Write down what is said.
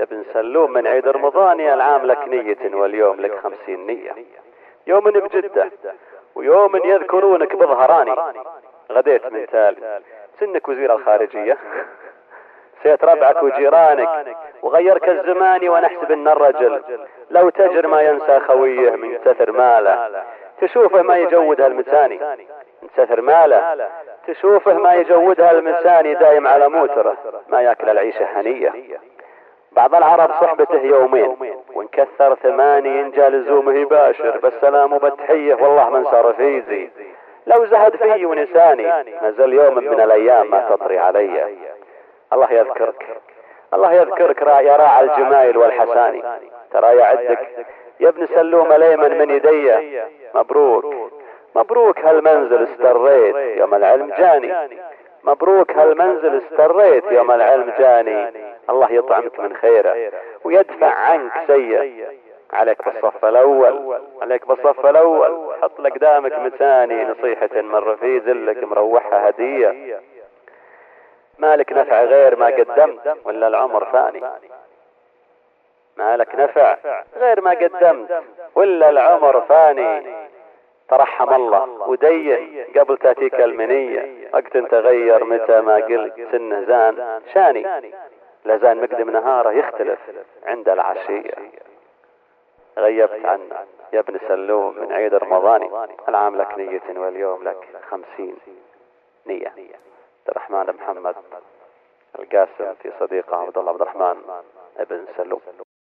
يا ابن سلوم من عيد رمضاني العام لك نية واليوم لك 50 نية. يوم بجدة ويوم يذكرونك بظهراني. غديت من تالي سنك وزير الخارجية سيت ربعك وجيرانك وغيرك الزمان ونحسب ان الرجل لو تجر ما ينسى خويه من كثر ماله تشوفه ما يجودها المساني. من كثر ماله تشوفه ما يجودها المساني دايم على موتره ما ياكل العيشة هنية. بعض العرب صحبته يومين ونكثر 8 ينجى لزومه يباشر بالسلام وبالتحية والله من صار فيزي لو زهد في ونساني نزل يوم من الايام ما تطري علي. الله يذكرك الله يذكرك يا راعي الجمايل والحساني. ترى يعدك يا ابن سلوم الايمن من يدي. مبروك مبروك هالمنزل استريت يوم العلم جاني. مبروك هالمنزل استريت يوم العلم جاني. الله يطعمك من خيره ويدفع عنك سيء. عليك بالصف الاول عليك بالصف الاول حط لك دامك مثاني نصيحة من رفيق لك مروحها هدية. مالك نفع غير ما قدمت ولا العمر فاني. مالك نفع غير ما قدمت ولا العمر فاني. ترحم الله ودين قبل تأتيك المنية. وقت تغير متى ما قلت سنه زان شاني. لزان مقدم نهاره يختلف عند العشية. غيبت عنا يا ابن سلوم من عيد رمضاني العام لك نية واليوم لك 50 نية. عبد الرحمن محمد القاسم في صديقه عبد الله عبد الرحمن ابن سلوم.